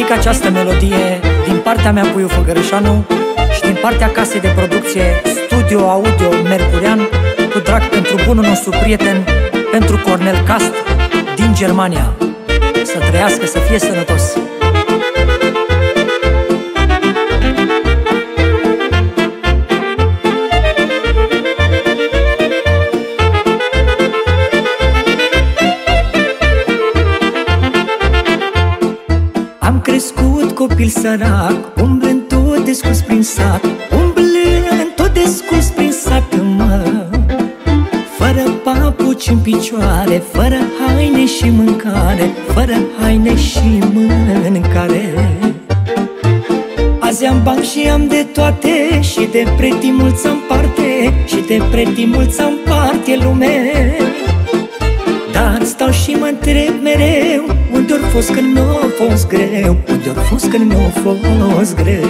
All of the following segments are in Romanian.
dedic această melodie din partea mea, Puiu Făgărășanu, și din partea casei de producție Studio Audio Mercurian, cu drag pentru bunul nostru prieten, pentru Cornel Cast din Germania. Să trăiască, să fie sănătos! Am crescut copil sărac, umblând tot descurs prin sat, umblând tot descurs prin sat, mă. Fără papuci în picioare, fără haine și mâncare, fără haine și mâncare. Azi am bani și am de toate, și de pretty mulți am parte, și de pretty mulți am parte lume. Dar stau și mă întreb mereu, unde-or fost când mi-a fost greu, unde-or fost când mi-a fost greu.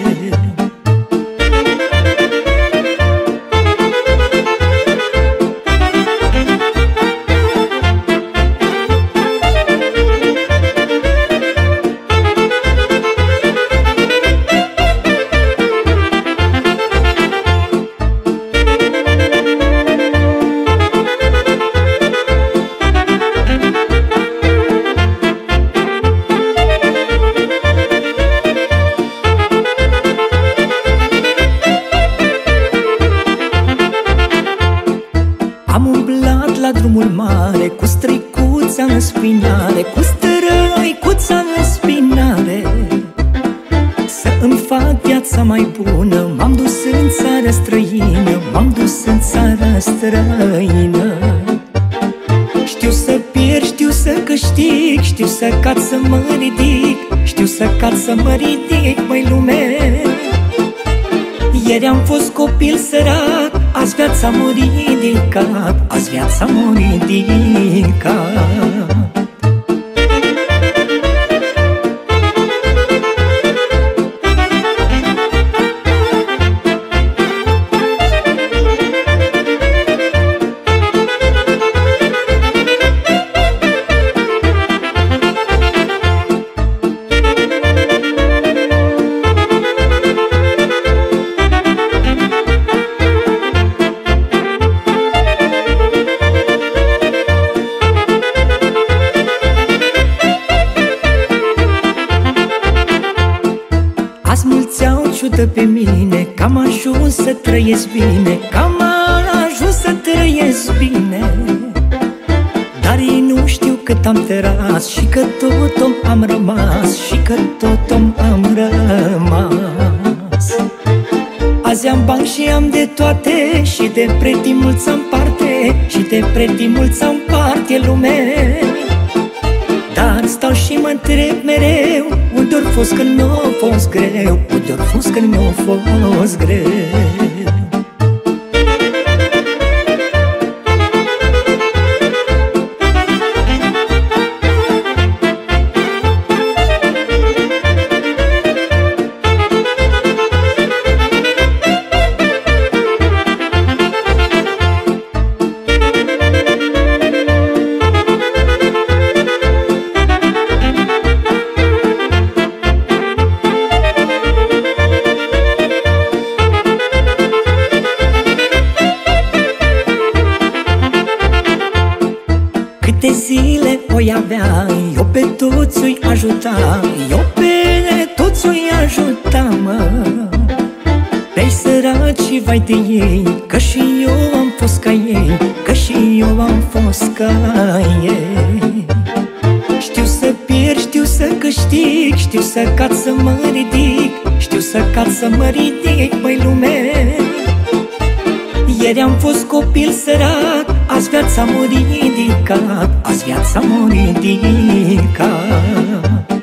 Am umblat la drumul mare, cu străicuța în spinare, cu străicuța în spinare. Să îmi fac viața mai bună, m-am dus în țară străină, m-am dus în țară străină. Știu să pierd, știu să câștig, știu să cad, să mă ridic, știu să cad, să mă ridic, măi lume. Ieri am fost copil sărac, azi viața m-a ridicat, azi viața m-a ridicat. Azi mulți au ciudă pe mine, că am ajuns să trăiesc bine, că am ajuns să trăiesc bine. Dar ei nu știu cât am tăras și că tot om am rămas, și că tot om am rămas. Azi am bani și am de toate, și de pretty mulți am parte, și de pretty mulți am parte lume. Dar stau și mă întreb mereu, unde-or fost când mi-a fost greu, unde-or fost când mi-a fost greu. Câte zile oi avea, eu pe toți o-i ajuta, eu pe toți o-i ajuta, mă. Pe-ai săraci, vai de ei, că și eu am fost ca ei, că și eu am fost ca ei. Știu să pierd, știu să câștig, știu să cad, să mă ridic, știu să cad, să mă ridic, măi lume. Ieri am fost copil sărac, azi viața m-a ridicat, azi viața m-a ridicat.